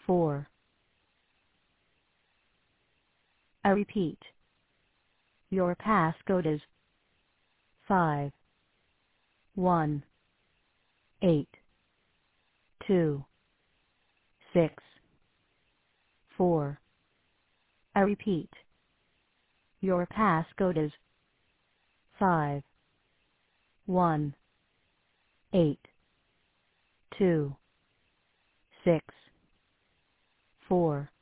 4. I repeat. Your passcode is 5 1 8 2 6 4. I repeat. Your passcode is 5 1 8 2 6 4.